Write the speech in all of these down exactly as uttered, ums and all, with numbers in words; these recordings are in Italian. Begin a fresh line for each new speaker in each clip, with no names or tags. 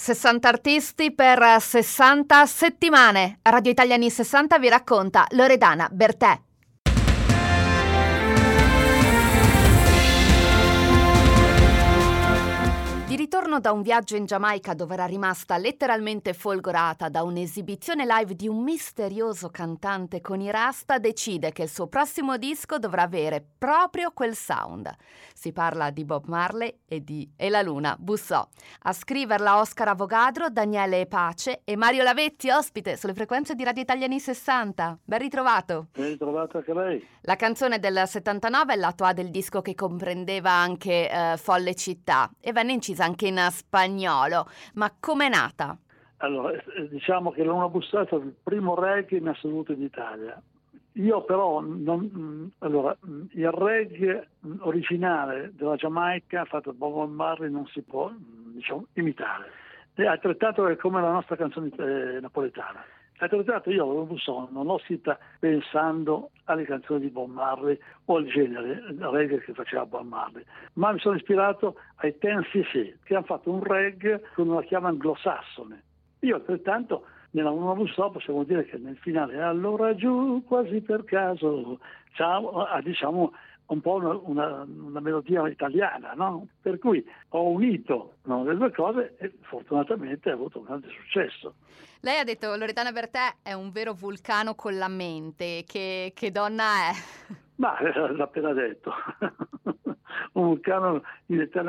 sessanta artisti per sessanta settimane. Radio Italia anni sessanta vi racconta Loredana Bertè. Di ritorno da un viaggio in Giamaica dove era rimasta letteralmente folgorata da un'esibizione live di un misterioso cantante con i rasta, decide che il suo prossimo disco dovrà avere proprio quel sound. Si parla di Bob Marley e di E la Luna bussò. A scriverla Oscar Avogadro, Daniele Pace e Mario Lavetti, ospite sulle frequenze di Radio Italia anni sessanta. Ben ritrovato.
Ben ritrovato anche lei.
La canzone del settantanove è il lato A del disco che comprendeva anche eh, Folle città e venne incisa anche in spagnolo. Ma com'è nata?
Allora, diciamo che l'Una bussò è stato il primo reggae in assoluto in Italia. Io però, non, allora, il reggae originale della Giamaica fatto da Bob Marley non si può, diciamo, imitare. È altrettanto è come la nostra canzone eh, napoletana. Altrettanto io l'Una bussò non l'ho scritta pensando alle canzoni di Bob Marley o al genere il reggae che faceva Bob Marley, ma mi sono ispirato ai Ten C C che hanno fatto un reggae con una chiave anglosassone. Io altrettanto nella Una bussò possiamo dire che nel finale allora giù quasi per caso ciao, diciamo un po' una, una, una melodia italiana, no? Per cui ho unito, no, le due cose e fortunatamente ha avuto un grande successo.
Lei ha detto Loredana Bertè è un vero vulcano con la mente. Che, che donna è?
Ma l'ha appena detto. Un vulcano in eterna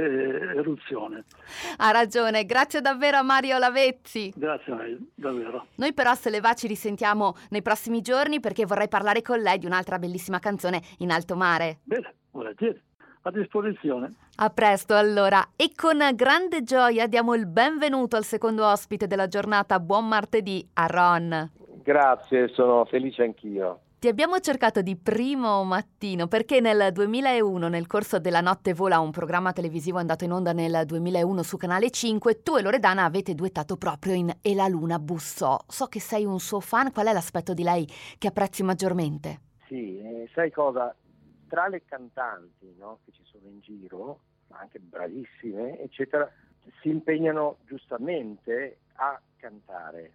eruzione.
Ha ragione, grazie davvero a Mario Lavezzi.
Grazie a lei, davvero.
Noi però se le va ci risentiamo nei prossimi giorni perché vorrei parlare con lei di un'altra bellissima canzone, In alto mare.
Bene, volentieri, a disposizione.
A presto allora, e con grande gioia diamo il benvenuto al secondo ospite della giornata. Buon martedì a Ron.
Grazie, sono felice anch'io.
Ti abbiamo cercato di primo mattino perché nel duemilauno, nel corso della Notte Vola, un programma televisivo andato in onda nel duemilauno su Canale cinque, tu e Loredana avete duettato proprio in E la Luna bussò. So che sei un suo fan, qual è l'aspetto di lei che apprezzi maggiormente?
Sì, eh, sai cosa? Tra le cantanti, no, che ci sono in giro, anche bravissime, eccetera, si impegnano giustamente a cantare.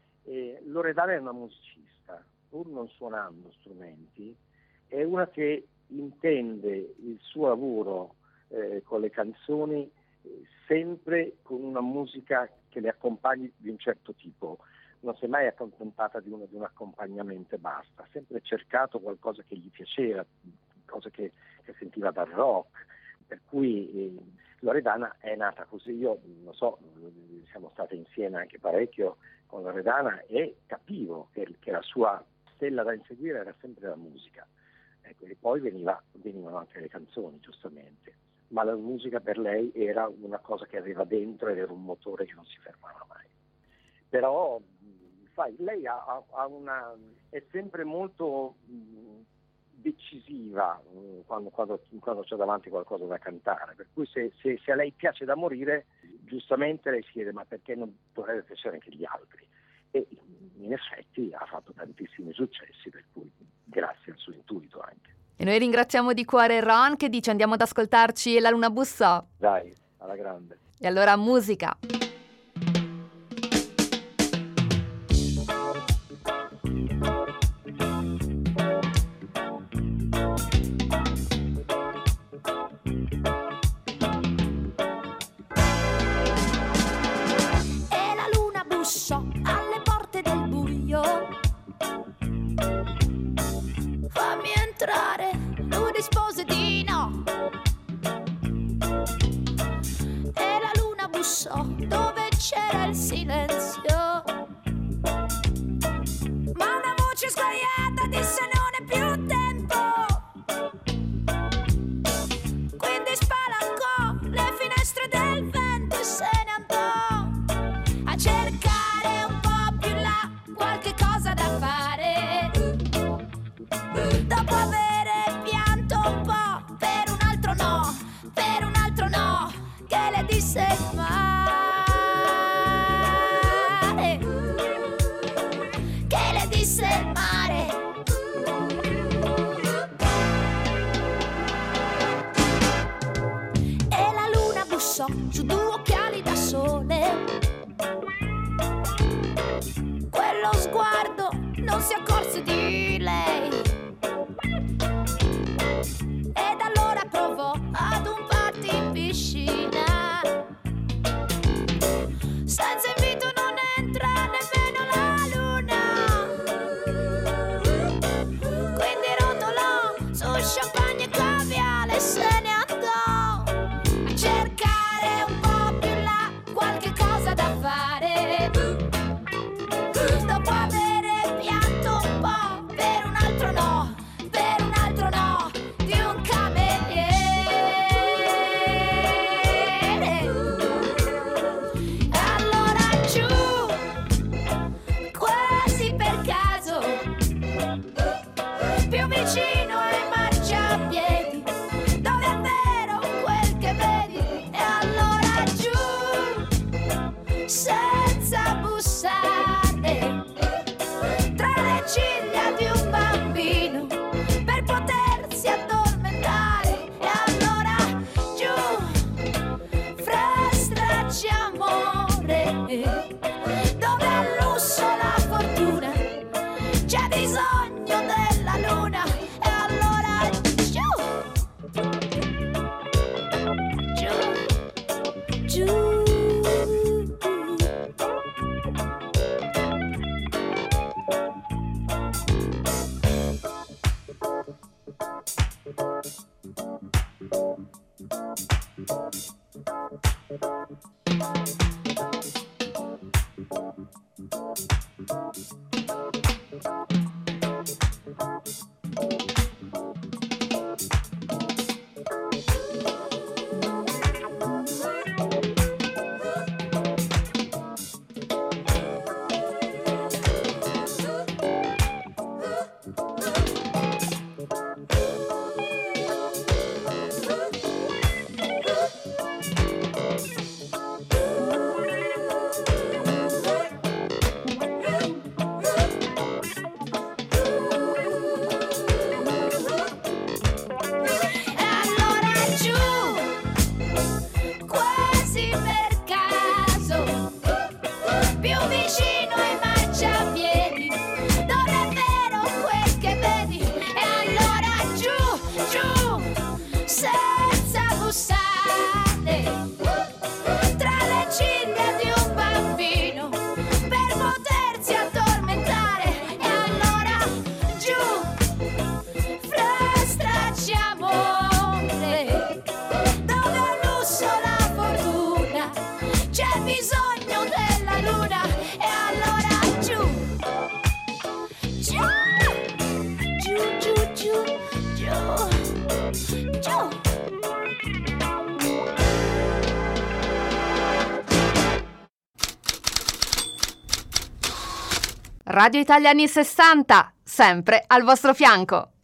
E Loredana è una musicista, pur non suonando strumenti, è una che intende il suo lavoro eh, con le canzoni eh, sempre con una musica che le accompagni di un certo tipo. Non si è mai accontentata di, uno, di un accompagnamento e basta, ha sempre cercato qualcosa che gli piaceva, cose che, che sentiva dal rock, per cui eh, Loredana è nata così. Io non so, siamo state insieme anche parecchio con Loredana e capivo che, che la sua stella da inseguire era sempre la musica, ecco, e poi veniva, venivano anche le canzoni giustamente, ma la musica per lei era una cosa che aveva dentro ed era un motore che non si fermava mai. Però sai, lei ha, ha una, è sempre molto mh, decisiva mh, quando, quando, quando c'è davanti qualcosa da cantare, per cui se, se, se a lei piace da morire, giustamente lei si chiede ma perché non dovrebbe piacere anche gli altri? E in effetti ha fatto tantissimi successi, per cui grazie al suo intuito anche.
E noi ringraziamo di cuore Ron che dice andiamo ad ascoltarci E la Luna bussò.
Dai, alla grande.
E allora musica.
Fammi entrare, lui rispose di no. E la luna bussò dove c'era il silenzio, ma una voce sguaiata disse non è più tempo. Quindi spalancò le finestre del vento e se ne andò a cercare un po' più là qualche cosa da fare. Dopo avere pianto un po' per un altro no, per un altro no, che le disse il mare, che le disse il mare. E la luna bussò su due occhiali da sole non si accorse di lei. Ed allora provò ad un party in piscina. Senza invito non entra nemmeno la luna. Quindi rotolò su champagne e caviale e se ne andò a cercare un po' più là qualche cosa da fare. Dopo avere pianto un po' per un altro no, per un altro no di un cameriere. Allora giù, quasi per caso, più vicino ai marciapiedi, dove è vero quel che vedi. E allora giù, senza bussare, tra le ciglia di un bambino, per potersi addormentare. E allora giù, fra stracci amore, dove al lusso la fortuna c'è bisogno della luna. E allora giù, giù, giù.
Radio Italia anni sessanta, sempre al vostro fianco.